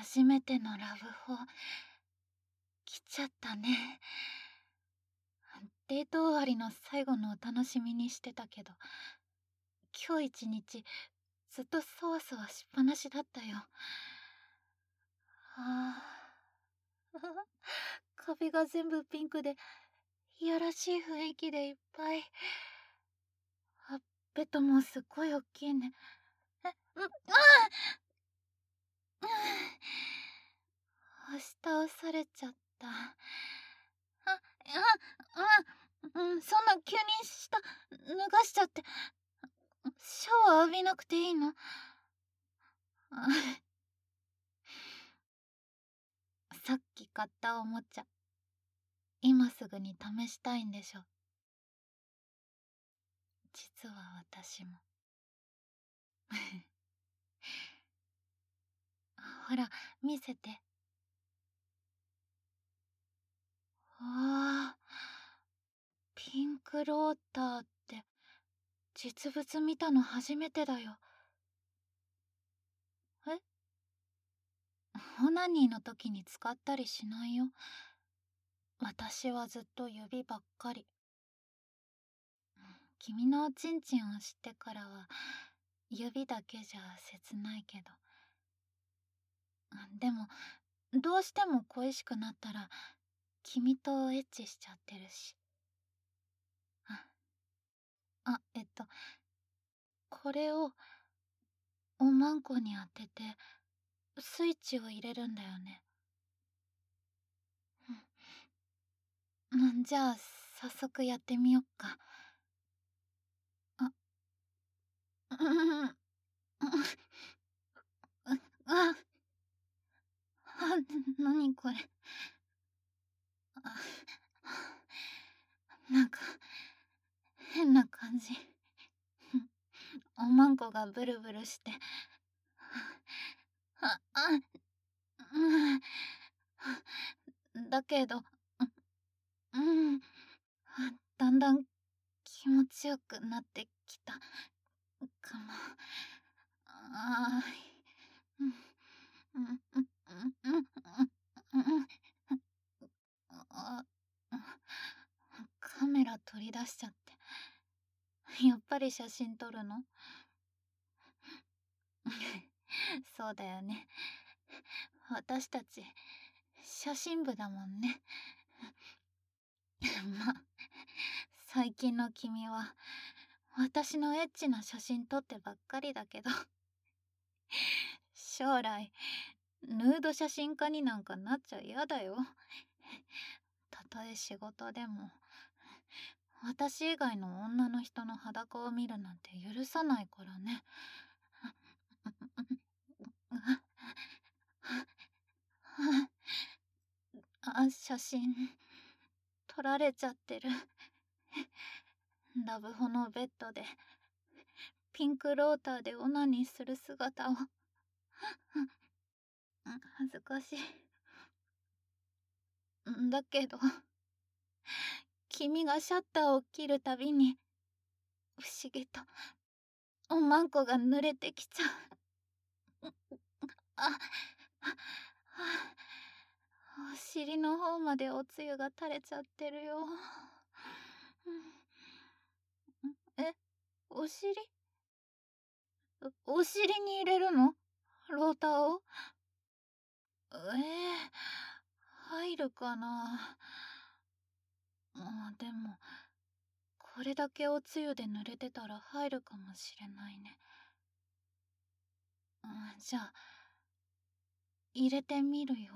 初めてのラブホ、来ちゃったね。デート終わりの最後のお楽しみにしてたけど、今日一日ずっとそわそわしっぱなしだったよ。ああ、壁が全部ピンクで、いやらしい雰囲気でいっぱい。あ、ベッドもすっごい大きいね。押し倒されちゃった。そんな急に脱がしちゃって、シャワー浴びなくていいの？さっき買ったおもちゃ、今すぐに試したいんでしょ？実は私も。ほら、見せて。わあ、ピンクローターって実物見たの初めてだよ。え？オナニーの時に使ったりしないよ。私はずっと指ばっかり。君のおちんちんを知ってからは指だけじゃ切ないけど。でもどうしても恋しくなったら君とエッチしちゃってるし。あ、これをおまんこに当ててスイッチを入れるんだよね。じゃあ早速やってみよっか。あ、うん、あ、なにこれ。あ、なんか変な感じ。おまんこがブルブルして。だけど、うん、だんだん気持ちよくなってきたかも。あー、うん、うん、うん、うん、うん、うん、あ、カメラ取り出しちゃって。やっぱり写真撮るの？そうだよね。私たち、写真部だもんね。ま、最近の君は、私のエッチな写真撮ってばっかりだけど、将来、ヌード写真家になんかなっちゃ嫌だよ。たとえ仕事でも、私以外の女の人の裸を見るなんて許さないからね。写真撮られちゃってる。ラブホのベッドでピンクローターでオナニーする姿を。恥ずかしい。だけど君がシャッターを切るたびに不思議とおまんこが濡れてきちゃう。あ、お尻の方までおつゆが垂れちゃってるよ。え、お尻？お尻に入れるの？ローターを？入るかな。でもこれだけおつゆで濡れてたら入るかもしれないね。じゃあ入れてみるよ。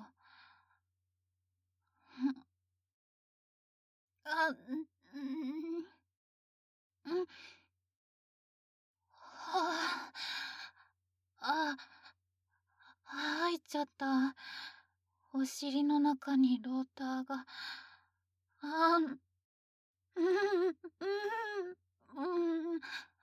あ、ん、はあ、入っちゃった。お尻の中にローターが。あー、うん、うん、うん、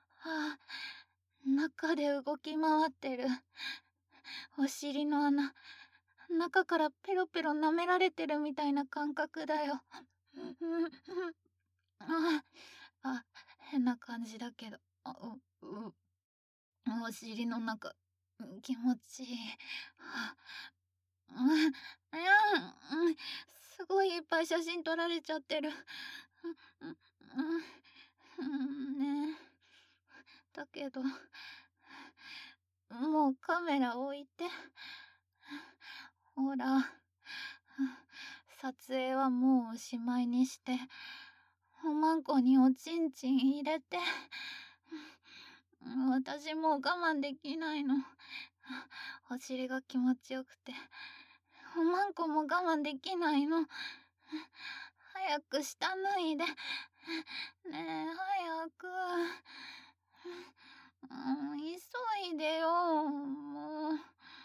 中で動き回ってる。お尻の穴、中からペロペロ舐められてるみたいな感覚だよ。あ、変な感じだけど。お尻の中、気持ちいい。 すごいいっぱい写真撮られちゃってる。ね。だけど、もうカメラ置いて。ほら、撮影はもうおしまいにして、おまんこにおちんちん入れて。私もう我慢できないの。お尻が気持ちよくて、おまんこも我慢できないの。早く下脱いで。ねえ、早く。急いでよ、もう。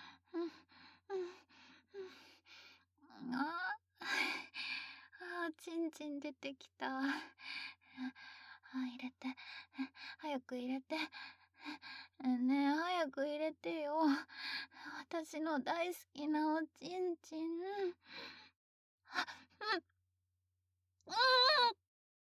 あちんちん出てきた。入れて。早く入れて。ねえ、早く入れてよ。私の大好きなおちんちん。うん。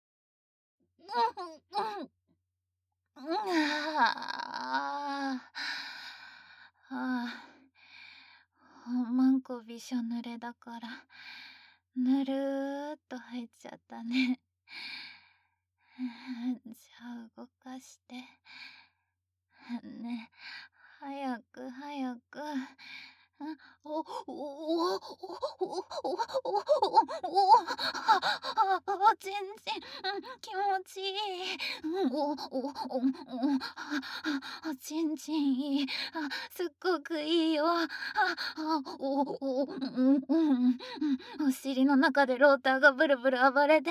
おまんこびしょ濡れだから、ぬるーっと入っちゃったね。じゃあ動かして。ね、早く早く。おおおおおおおちんちん、気持ちいい。おちんちんいい。すっごくいいよ。お尻の中でローターがブルブル暴れて、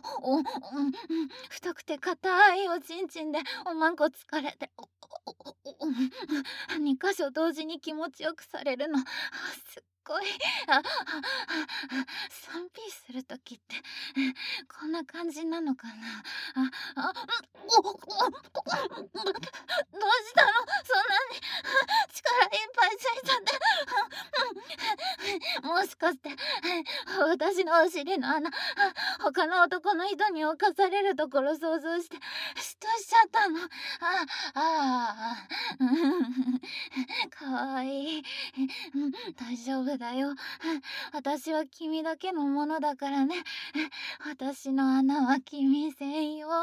太くて硬いおちんちんでおまんこ疲れて、2箇所同時に気持ちよくされるの。すっごい。3P するときって、こんな感じなのかな。どうしたの？そんなに力いっぱいついちゃって。もしかして、私のお尻の穴、他の男の人に侵されるところ想像して、嫉妬しちゃったの。かわいい。大丈夫だよ。私は君だけのものだからね。私の穴は君専用。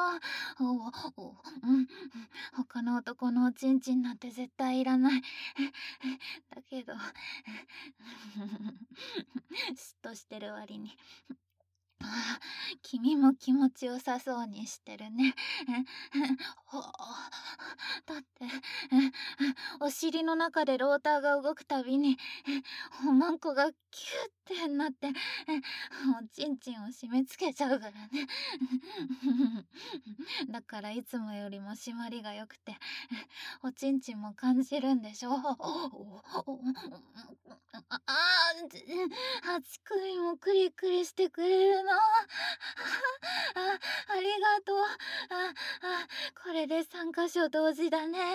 他の男のおちんちんなんて絶対いらない。だけど、嫉妬してる割に。君も気持ちよさそうにしてるね。だって、お尻の中でローターが動くたびに、おまんこがキュッてなって、おちんちんを締め付けちゃうからね。だからいつもよりも締まりが良くて、おちんちんも感じるんでしょ。乳首もクリクリしてくれるの。ありがとう。これで3箇所同時だね。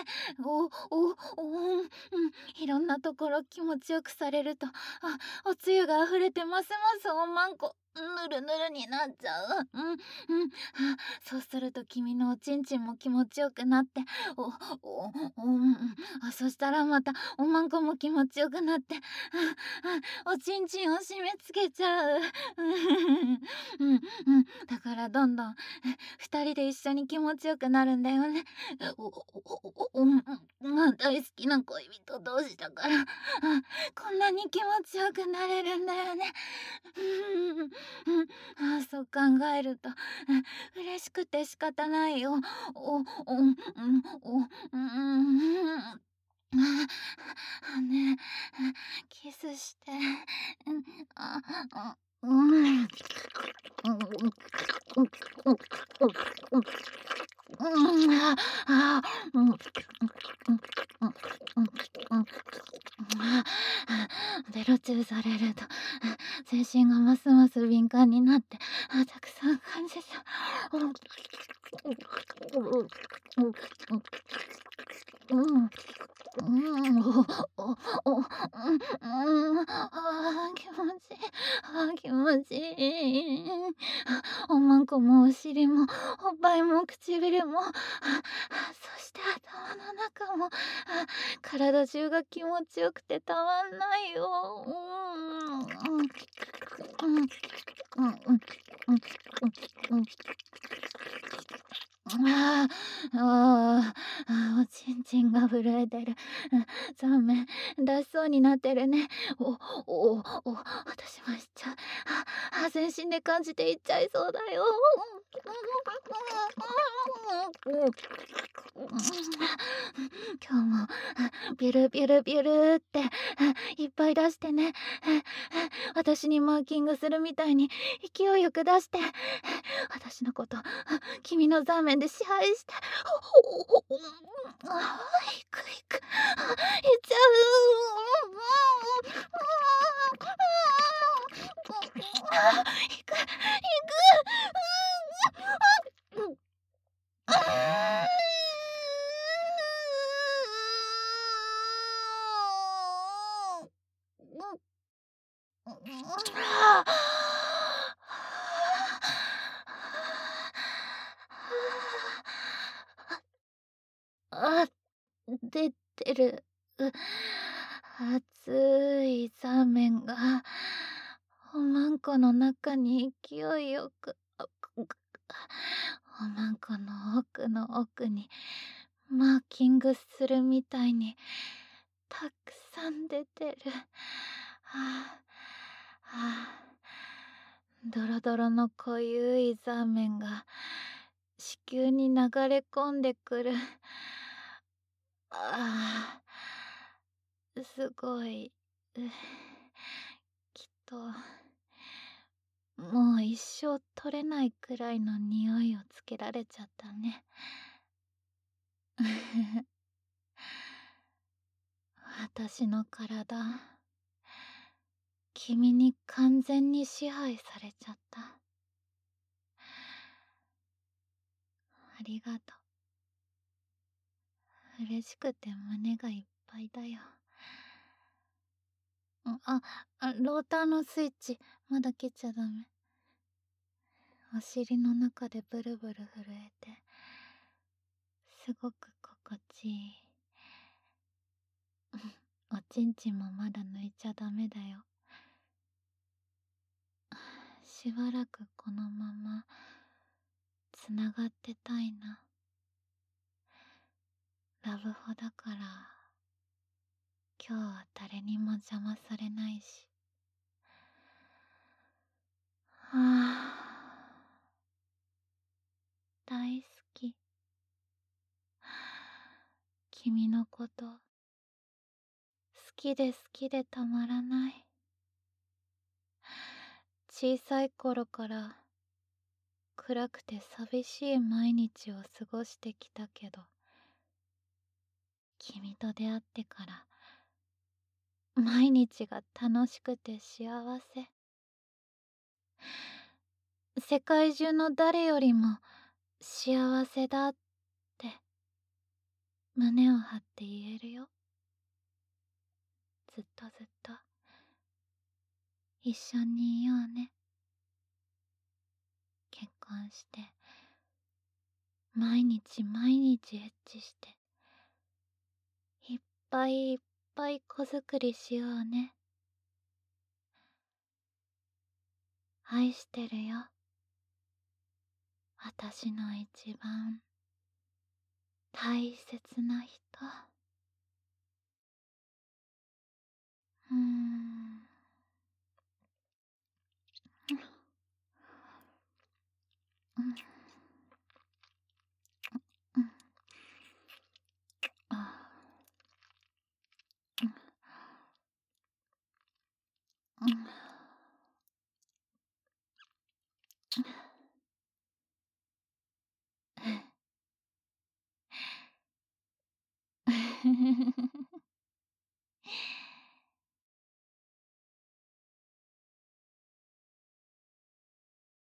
いろんなところ気持ちよくされると、おつゆが溢れてますますおまんこぬるぬるになっちゃう。そうすると君のおちんちんも気持ちよくなって、そしたらまたおまんこも気持ちよくなって、おちんちんを締め付けちゃう。だからどんどん2人で一緒に気持ちよくなるんだよね。大好きな恋人同士だから、こんなに気持ちよくなれるんだよね。そう考えると、嬉しくて仕方ないよ。ねえ、キスして。あ、ベロチューされると、全身がますます敏感になって、たくさん感じちゃう。気持ちいい。気持ちいい。おまんこもお尻も、おっぱいも唇も、そして頭の中も、体中が気持ちよくてたまんないよ。 うん、うん、うん、うん、うん、うん。ああ、ああ、ああ、おちんちんが震えてる。残念、出しそうになってるね。私もしちゃう。全身で感じていっちゃいそうだよ。今日もビュルビュルビュルっていっぱい出してね。私にマーキングするみたいに勢いよく出して、私のこと君の座面で支配して、いくいく、いっちゃう。いくいく。あ、出てる。熱い座面がおまんこの中に勢いよく、おまんこの奥の奥にマーキングするみたいにたくさん出てる。ドロドロの濃ゆい座面が子宮に流れ込んでくる。すごい。きっともう一生取れないくらいの匂いをつけられちゃったね。私の体、君に完全に支配されちゃった。ありがとう。嬉しくて胸がいっぱいだよ。ローターのスイッチまだ切っちゃダメ。お尻の中でブルブル震えてすごく心地いい。おちんちんもまだ抜いちゃダメだよ。しばらくこのままつながってたいな。ラブホだから今日は誰にも邪魔されないし。大好き。君のこと好きで好きでたまらない。小さい頃から暗くて寂しい毎日を過ごしてきたけど、君と出会ってから毎日が楽しくて幸せ。世界中の誰よりも幸せだって胸を張って言えるよ。ずっとずっと一緒にいようね。結婚して毎日毎日エッチして、いっぱいいっぱい子作りしようね。愛してるよ、私の一番大切な人。うーん。うん。うん。あ。うん。うん。